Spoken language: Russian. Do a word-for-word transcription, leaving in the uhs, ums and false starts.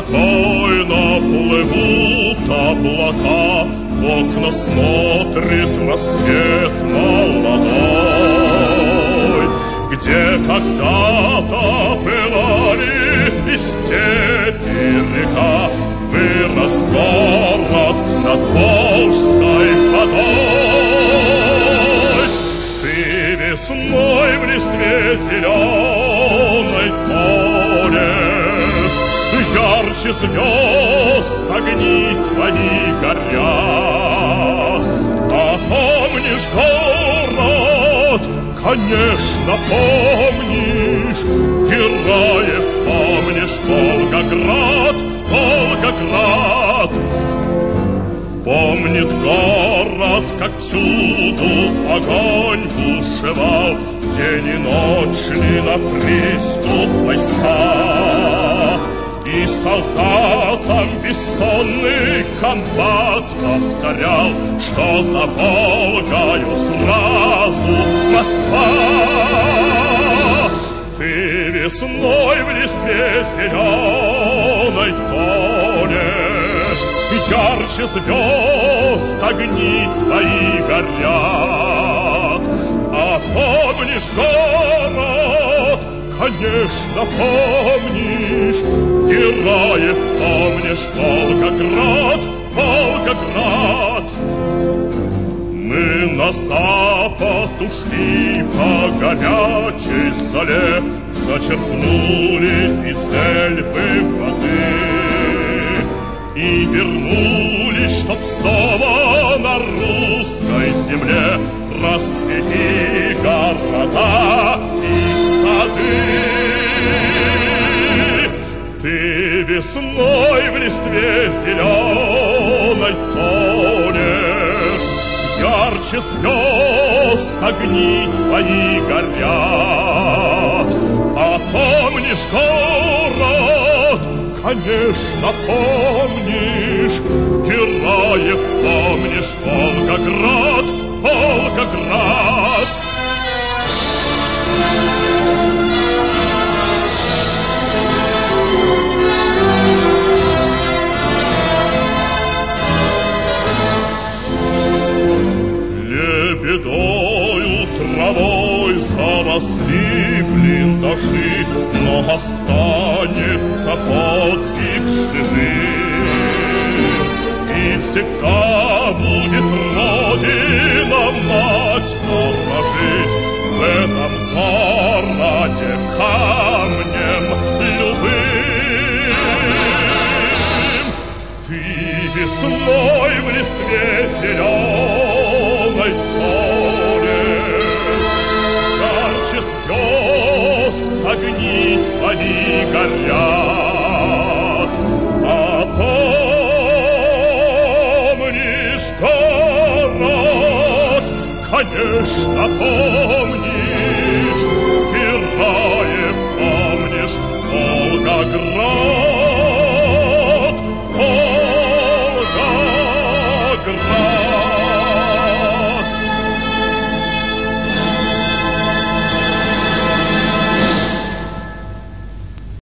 Спокойно плывут облака, в окна смотрит рассвет молодой, где когда-то пылали и степь, и река, вырос город над Волжской водой. Ты весной в листве зеленой поле, ярче звезд огни твои горят. А помнишь город? Конечно, помнишь. Героев помнишь, Волгоград, Волгоград. Помнит город, как всюду огонь бушевал, день и ночь шли на приступ войска. И солдатам бессонный комбат повторял, что за Волгою сразу Москва. Ты весной в листве зеленой тонешь, ярче звезд огни твои горят. А помнишь город? Конечно, помнишь. Героев помнишь, Волгоград, Волгоград. Мы на запад ушли по горячей соле, зачерпнули из Эльбы воды и вернулись, чтоб снова на русской земле расцвели города и сады. Ты весной в листве зеленой тонешь, ярче звезд огни твои горят. А помнишь город? Конечно, помнишь. Героев помнишь, Волгоград, Волгоград. Лебедою травой заросли блиндажи, но останется подвиг живых. И всегда будет Родина, мать, дорожить в этом городе камнем любым. Ты весной в листве зеленой тонешь, ярче звезд огни твои горят. А помнишь город? Конечно, помнишь.